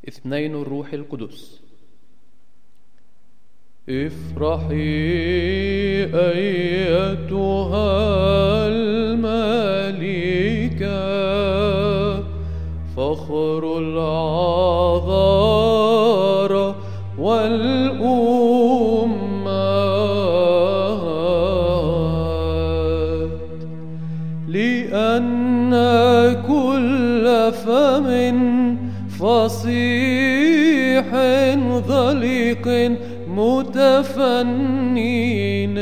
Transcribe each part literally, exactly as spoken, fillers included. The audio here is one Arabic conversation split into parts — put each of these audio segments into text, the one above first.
اثنين الروح القدس. افرحي أيتها الملكة، فخر العذارى والأمات، لأن كل فم فصيح ظليق متفنن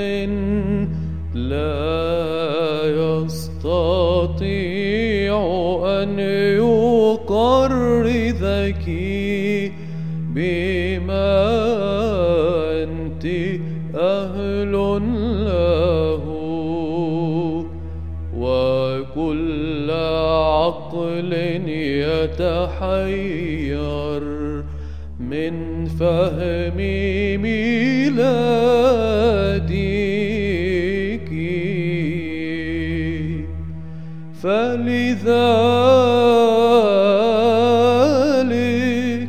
لا يستطيع أن يقرذك بما أنت أهل له، وكل عقل يتحير من فهم ميلادك، فلذلك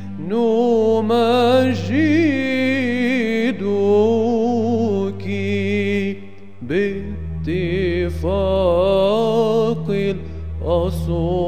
نمجدك باتفاق الأصوات.